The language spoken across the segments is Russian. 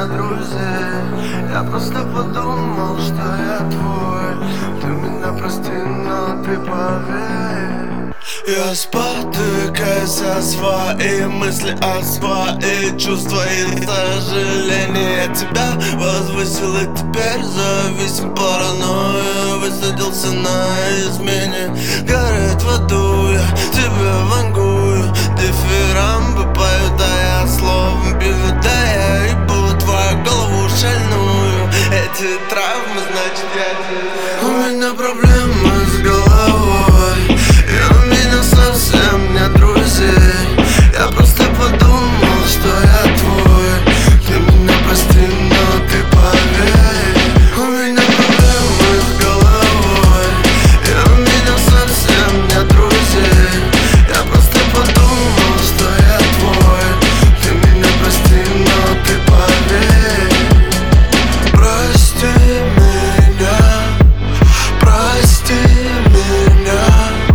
меня друзей. Я просто подумал, что я твой. Ты меня прости, но ты поверь. Я спотыкаюсь о свои мысли, о свои чувства и сожаления. Я тебя возвысил и теперь зависим паранойя. Высадился на измене, горит в аду, я тебе вангую. Дифирамбы поют, а я словом бью. Да я ебу твою голову шальную. Эти травмы, значит я тебе. У меня проблемы с головой, и у меня совсем нет друзей. Я просто подумал, что я твой. Ты меня прости, но ты поверь. У меня проблемы с головой, и у меня совсем нет друзей. Я просто подумал, что я твой. Ты меня прости, но ты поверь. Прости меня, прости меня,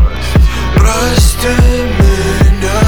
прости меня,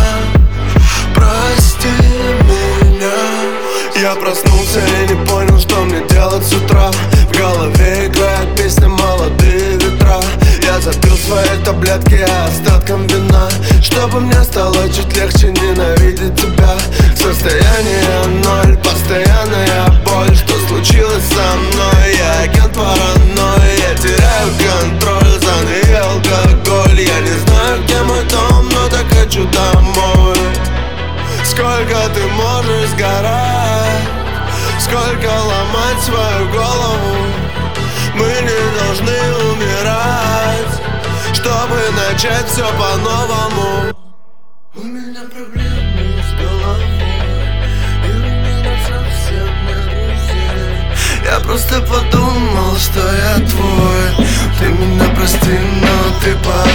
прости меня. Я проснулся и не понял, что мне делать с утра. В голове играет песня «Молодые ветра». Я запил свои таблетки остатком вина, чтобы мне стало чуть легче ненавидеть тебя. Состояние ноль, постоянная боль. Что случилось со мной? Я агент паранойи. Я теряю контроль, зоны и алкоголь. Я не знаю, где мой дом, но так хочу домой. Сколько ты можешь сгорать? Сколько ломать свою голову? Мы не должны умирать, чтобы начать все по-новому. У меня проблемы с головой, и у меня совсем нет друзей. Я просто подумал, что я твой. Ты меня прости, но ты поверь.